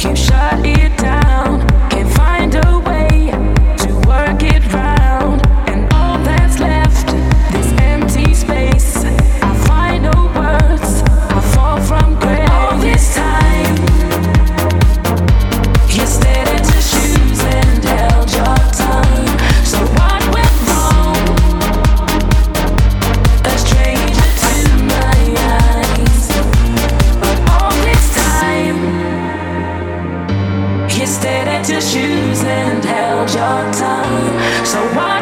You shut it down, can't find a way to work it round. And all that's left, this empty space. I find no words, I fall from grace. All this time, you stared at your shoes and held your tongue. So what went wrong? A stranger to my eyes. But all this time, you stared at your shoes and held your tongue. So why?